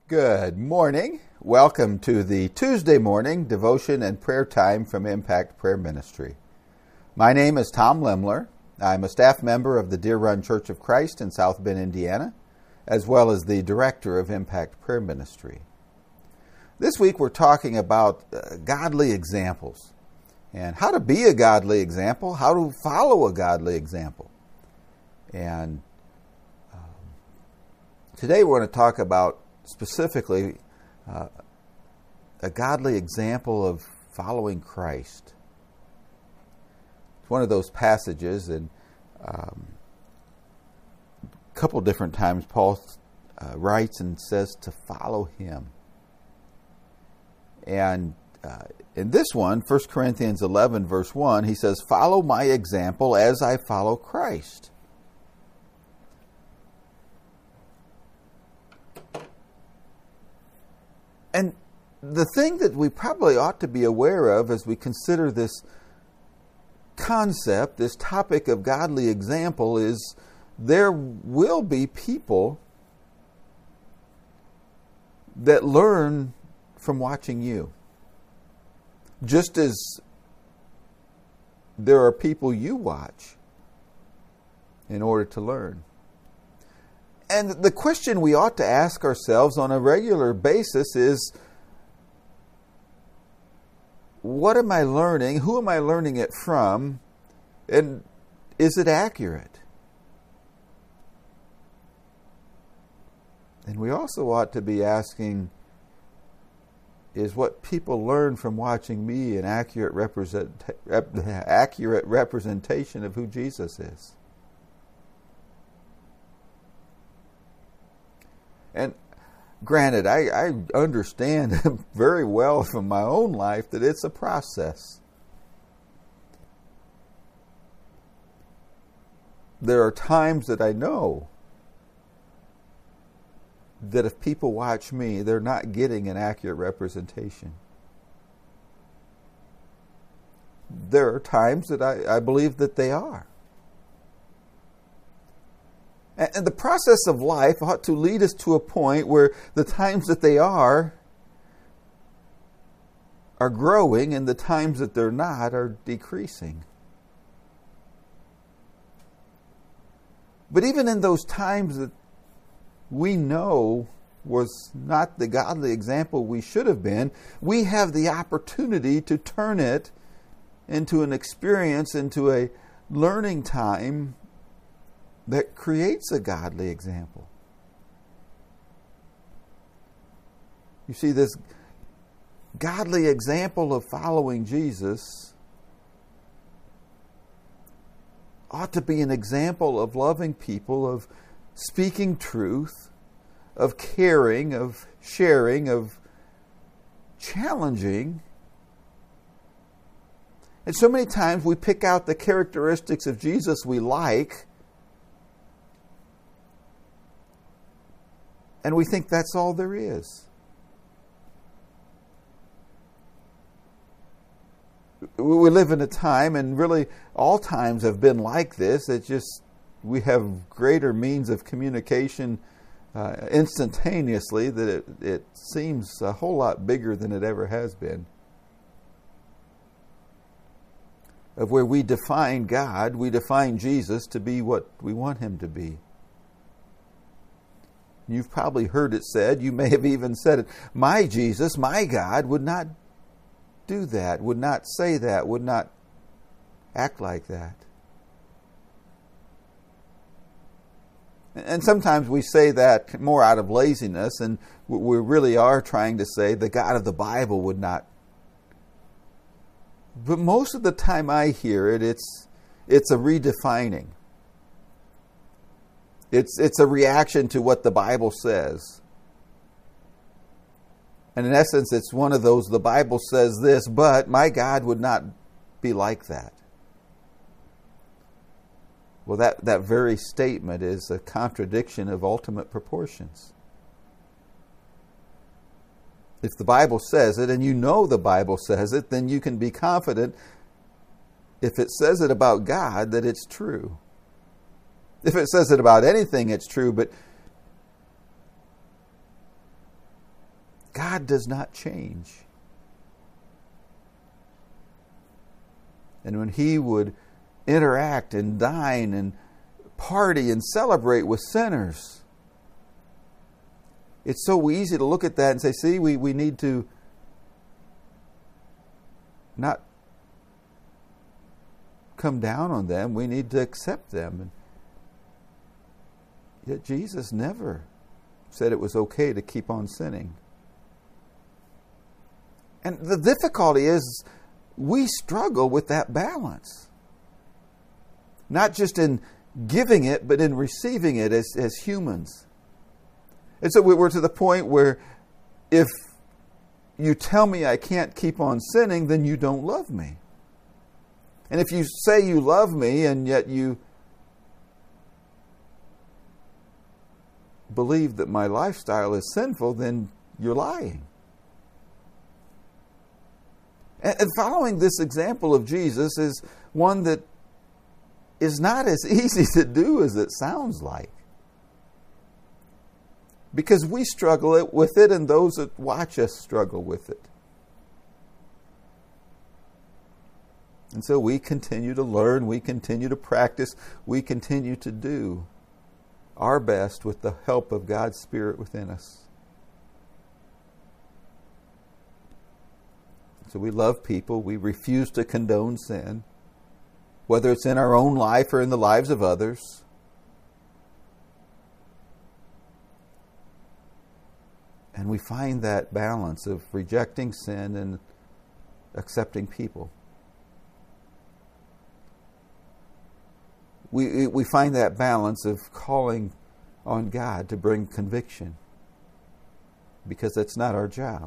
Good morning. Welcome to the Tuesday morning devotion and prayer time from Impact Prayer Ministry. My name is Tom Lemler. I'm a staff member of the Deer Run Church of Christ in South Bend, Indiana, as well as the director of Impact Prayer Ministry. This week we're talking about godly examples and how to be a godly example, how to follow a godly example. And today we're going to talk about specifically a godly example of following Christ. It's one of those passages, and a couple different times Paul writes and says to follow him. And in this one, 1 Corinthians 11, verse 1, he says, "Follow my example as I follow Christ." And the thing that we probably ought to be aware of as we consider this concept, this topic of godly example, is there will be people that learn from watching you. Just as there are people you watch in order to learn. And the question we ought to ask ourselves on a regular basis is, what am I learning? Who am I learning it from? And is it accurate? And we also ought to be asking, is what people learn from watching me an accurate representation of who Jesus is? And granted, I understand very well from my own life that it's a process. There are times that I know that if people watch me, they're not getting an accurate representation. There are times that I believe that they are. And the process of life ought to lead us to a point where the times that they are growing and the times that they're not are decreasing. But even in those times that we know was not the godly example we should have been, we have the opportunity to turn it into an experience, into a learning time that creates a godly example. You see, this godly example of following Jesus ought to be an example of loving people, of speaking truth, of caring, of sharing, of challenging. And so many times we pick out the characteristics of Jesus we like, and we think that's all there is. We live in a time, and really all times have been like this. It's just we have greater means of communication instantaneously that it seems a whole lot bigger than it ever has been. Of where we define God, we define Jesus to be what we want him to be. You've probably heard it said, you may have even said it, my Jesus, my God would not do that, would not say that, would not act like that. And sometimes we say that more out of laziness, and we really are trying to say the God of the Bible would not. But most of the time I hear it, it's a redefining. It's a reaction to what the Bible says. And in essence, it's one of those, the Bible says this, but my God would not be like that. Well, that very statement is a contradiction of ultimate proportions. If the Bible says it, and you know the Bible says it, then you can be confident, if it says it about God, that it's true. If it says it about anything, it's true, but God does not change. And when He would interact and dine and party and celebrate with sinners, it's so easy to look at that and say, see, we need to not come down on them. We need to accept them. And yet Jesus never said it was okay to keep on sinning. And the difficulty is we struggle with that balance. Not just in giving it, but in receiving it as humans. And so we're to the point where if you tell me I can't keep on sinning, then you don't love me. And if you say you love me and yet you believe that my lifestyle is sinful, then you're lying. And following this example of Jesus is one that is not as easy to do as it sounds like. Because we struggle with it, and those that watch us struggle with it. And so we continue to learn, we continue to practice, we continue to do our best with the help of God's Spirit within us. So we love people, we refuse to condone sin, whether it's in our own life or in the lives of others. And we find that balance of rejecting sin and accepting people. We find that balance of calling on God to bring conviction, because that's not our job.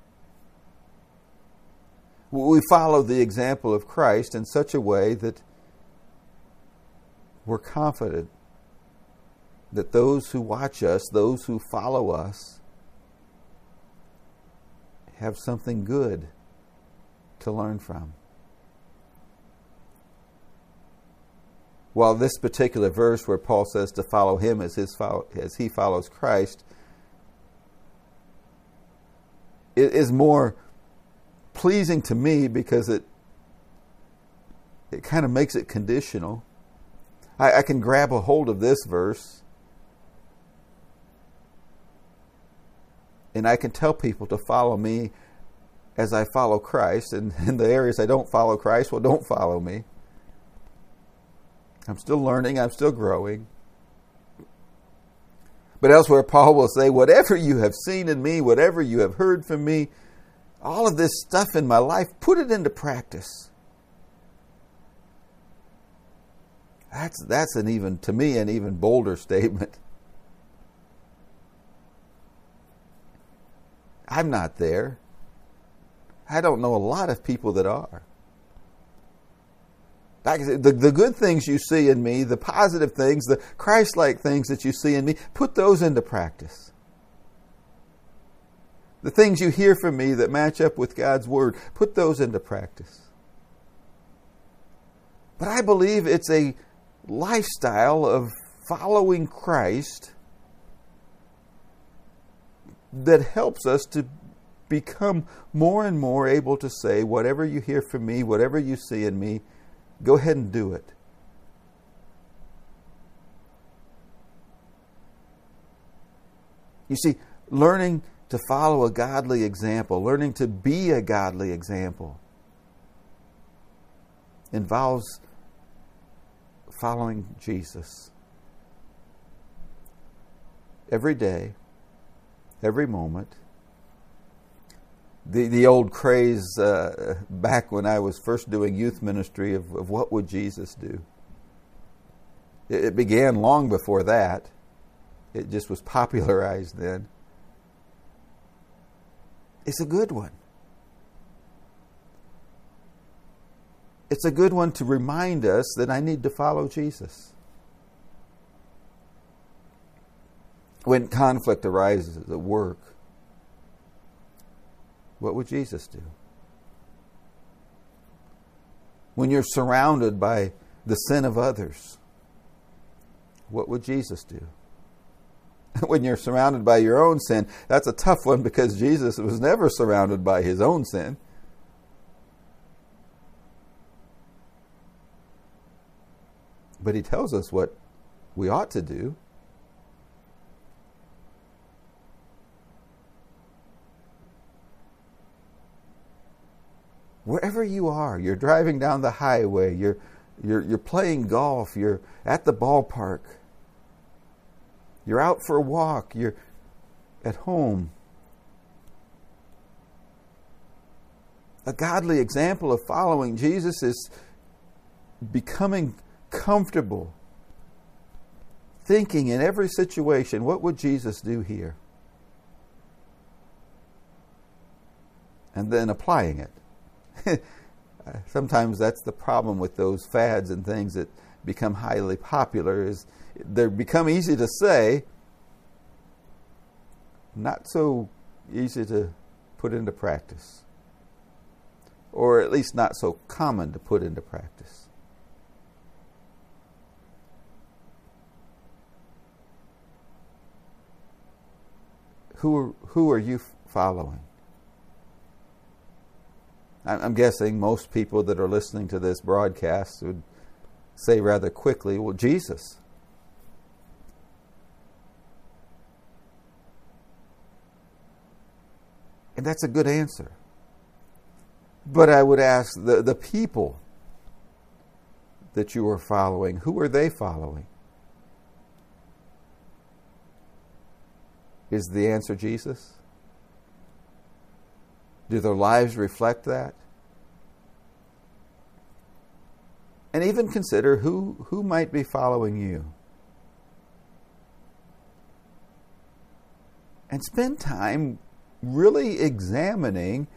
We follow the example of Christ in such a way that we're confident that those who watch us, those who follow us, have something good to learn from. While this particular verse where Paul says to follow him as he follows Christ is more pleasing to me because it kind of makes it conditional. I can grab a hold of this verse and I can tell people to follow me as I follow Christ. And in the areas I don't follow Christ, well, don't follow me. I'm still learning. I'm still growing. But elsewhere, Paul will say, whatever you have seen in me, whatever you have heard from me, all of this stuff in my life, put it into practice. That's to me, an even bolder statement. I'm not there. I don't know a lot of people that are. Like I said, the good things you see in me, the positive things, the Christ-like things that you see in me, put those into practice. The things you hear from me that match up with God's Word, put those into practice. But I believe it's a lifestyle of following Christ that helps us to become more and more able to say, whatever you hear from me, whatever you see in me, go ahead and do it. You see, learning to follow a godly example, learning to be a godly example, involves following Jesus. Every day, every moment. The old craze back when I was first doing youth ministry of what would Jesus do? It began long before that. It just was popularized then. It's a good one. It's a good one to remind us that I need to follow Jesus. When conflict arises at work, what would Jesus do? When you're surrounded by the sin of others, what would Jesus do? when you're surrounded by your own sin. That's a tough one because Jesus was never surrounded by his own sin. But he tells us what we ought to do. Wherever you are, you're driving down the highway, you're playing golf, you're at the ballpark, you're out for a walk, you're at home. A godly example of following Jesus is becoming comfortable, thinking in every situation, what would Jesus do here? And then applying it. Sometimes that's the problem with those fads and things that become highly popular, is they become easy to say, not so easy to put into practice. Or at least not so common to put into practice. Who are you following? I'm guessing most people that are listening to this broadcast would say rather quickly, well, Jesus. And that's a good answer. But I would ask the people that you are following, who are they following? Is the answer Jesus? Do their lives reflect that? And even consider who might be following you. And spend time really examining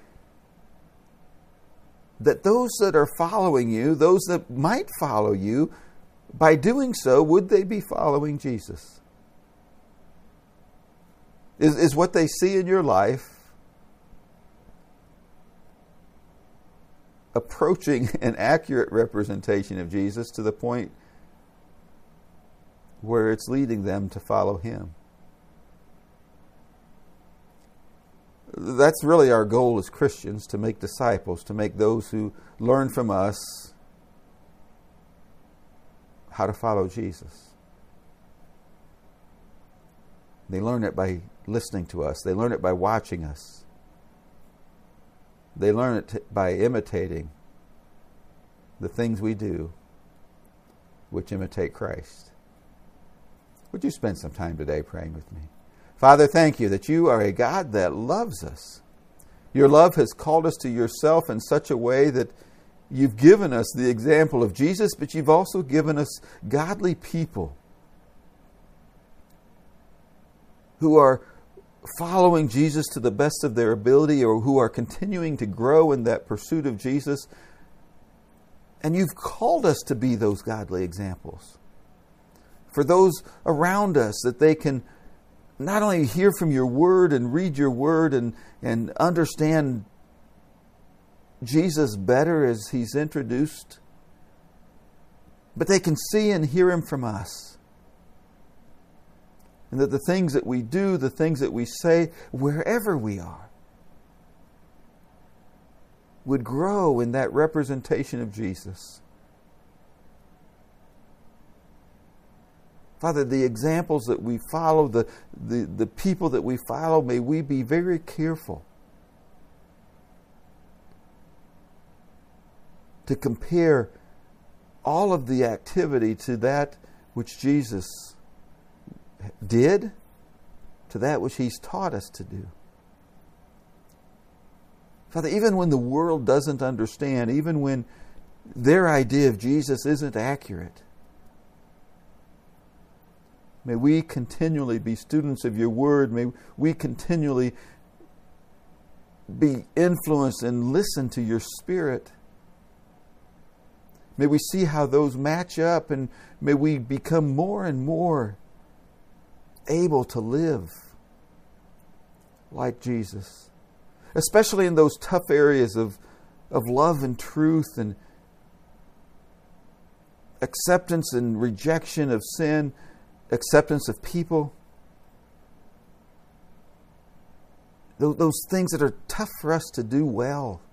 that those that are following you, those that might follow you, by doing so, would they be following Jesus? Is what they see in your life approaching an accurate representation of Jesus to the point where it's leading them to follow Him? That's really our goal as Christians, to make disciples, to make those who learn from us how to follow Jesus. They learn it by listening to us. They learn it by watching us. They learn it by imitating the things we do, which imitate Christ. Would you spend some time today praying with me? Father, thank you that you are a God that loves us. Your love has called us to yourself in such a way that you've given us the example of Jesus, but you've also given us godly people who are following Jesus to the best of their ability, or who are continuing to grow in that pursuit of Jesus. And you've called us to be those godly examples for those around us, that they can not only hear from your word and read your word and understand Jesus better as He's introduced, but they can see and hear Him from us. And that the things that we do, the things that we say, wherever we are, would grow in that representation of Jesus. Father, the examples that we follow, the people that we follow, may we be very careful to compare all of the activity to that which Jesus did, to that which He's taught us to do. Father, even when the world doesn't understand, even when their idea of Jesus isn't accurate, may we continually be students of your word. May we continually be influenced and listen to your Spirit. May we see how those match up, and may we become more and more able to live like Jesus, especially in those tough areas of love and truth and acceptance and rejection of sin, acceptance of people. those things that are tough for us to do well.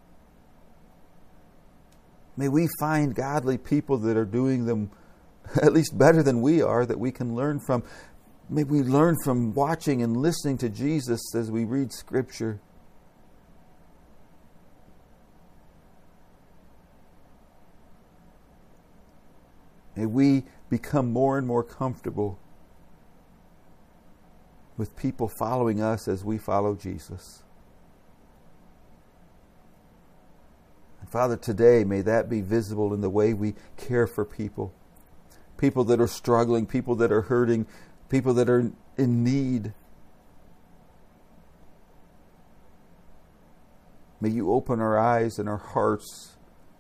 May we find godly people that are doing them at least better than we are, that we can learn from. May we learn from watching and listening to Jesus as we read Scripture. May we become more and more comfortable with people following us as we follow Jesus. And Father, today may that be visible in the way we care for people. People that are struggling, people that are hurting, people that are in need. May you open our eyes and our hearts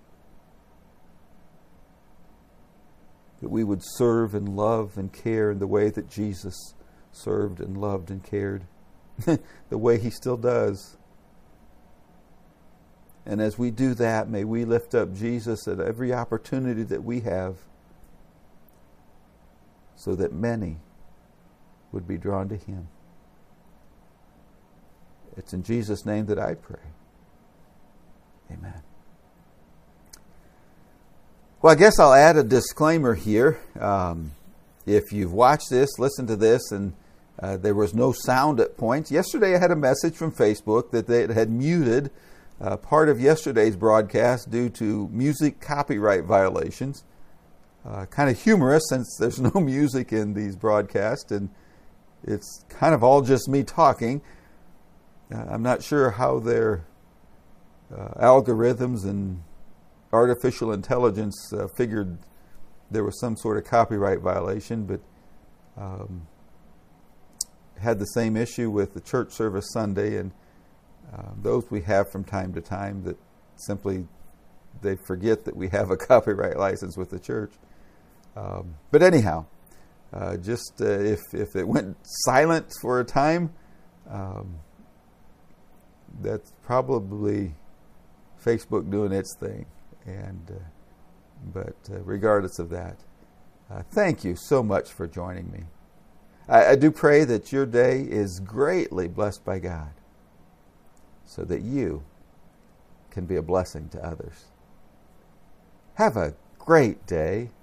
that we would serve and love and care in the way that Jesus served and loved and cared, the way He still does. And as we do that, may we lift up Jesus at every opportunity that we have, so that many would be drawn to Him. It's in Jesus' name that I pray. Amen. Well, I guess I'll add a disclaimer here. If you've watched this, listened to this, and there was no sound at points. Yesterday I had a message from Facebook that they had muted part of yesterday's broadcast due to music copyright violations. Kind of humorous, since there's no music in these broadcasts, and it's kind of all just me talking. I'm not sure how their algorithms and artificial intelligence figured there was some sort of copyright violation, but had the same issue with the church service Sunday, and those we have from time to time that simply they forget that we have a copyright license with the church. But anyhow, if it went silent for a time, that's probably Facebook doing its thing. But regardless of that, thank you so much for joining me. I do pray that your day is greatly blessed by God, so that you can be a blessing to others. Have a great day.